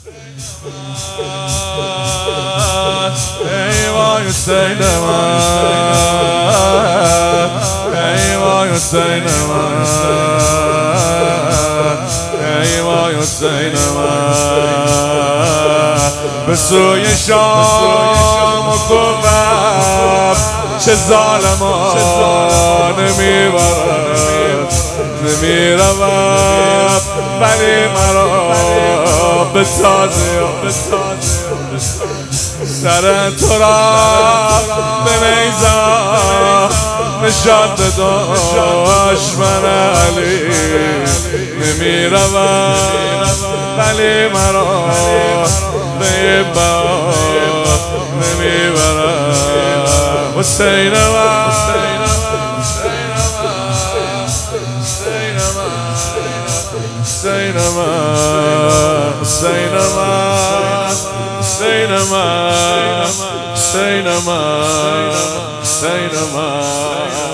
ای وای حسین من، ای وای حسین من، ای وای حسین من. به سوی شام و کوفه چه ظالمان نمیبرد، نمیروم ولی مرا به تازه سر تو را به نیزم نشان بداش من علی. نمیروم ولی مرا به این بار نمیبرم. حسین من، حسین من، حسین من، حسین من، حسین من، حسین من.